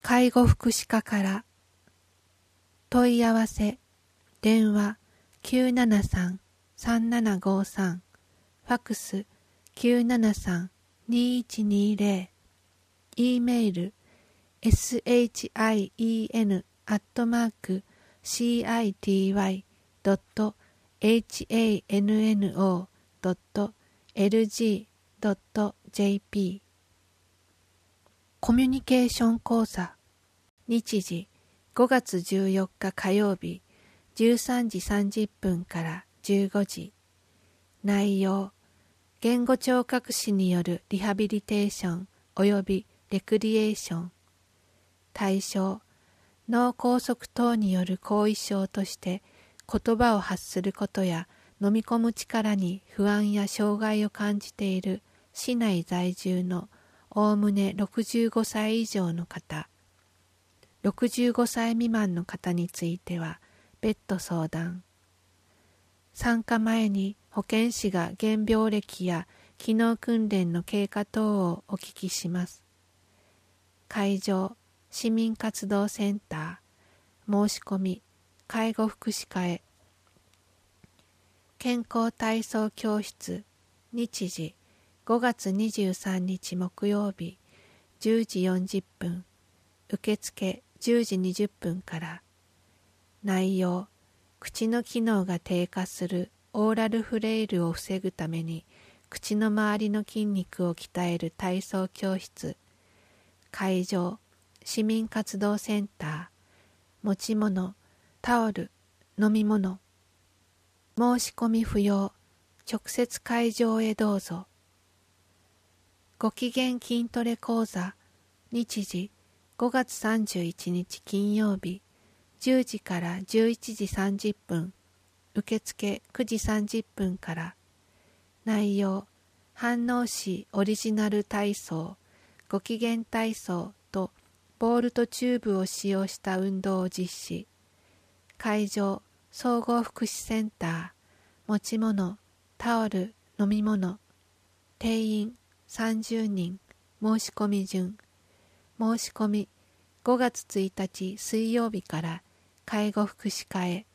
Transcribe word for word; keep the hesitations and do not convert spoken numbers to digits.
介護福祉課から。問い合わせ電話 きゅうななさん さんななごさん ファクス きゅうななさん にいちにゼロ E メール シン アットマーク シーアイティーワイ ドット ハンノー ドット エルジー ドット ジェーピー コミュニケーション講座日時ごがつじゅうよっか火曜日じゅうさんじさんじゅっぷんからじゅうごじ。内容言語聴覚士によるリハビリテーション及びレクリエーション。対象脳梗塞等による後遺症として言葉を発することや飲み込む力に不安や障害を感じている市内在住のおおむねろくじゅうごさい以上の方。ろくじゅうごさい未満の方については別途相談。参加前に保健師が原病歴や機能訓練の経過等をお聞きします。会場市民活動センター。申し込み介護福祉課へ。健康体操教室日時ごがつにじゅうさんにち木曜日じゅうじよんじゅっぷん。受付じゅうじにじゅっぷんから。内容口の機能が低下するオーラルフレイルを防ぐために口の周りの筋肉を鍛える体操教室。会場市民活動センター。持ち物タオル飲み物。申し込み不要。直接会場へどうぞ。ご機嫌筋トレ講座日時ごがつさんじゅういちにち金曜日じゅうじからじゅういちじさんじゅっぷん。受付くじさんじゅっぷんから。内容飯能市オリジナル体操ご機嫌体操とボールとチューブを使用した運動を実施。会場総合福祉センター。持ち物タオル飲み物。定員さんじゅうにん。申し込み順。申し込みごがつついたち水曜日から介護福祉課へ。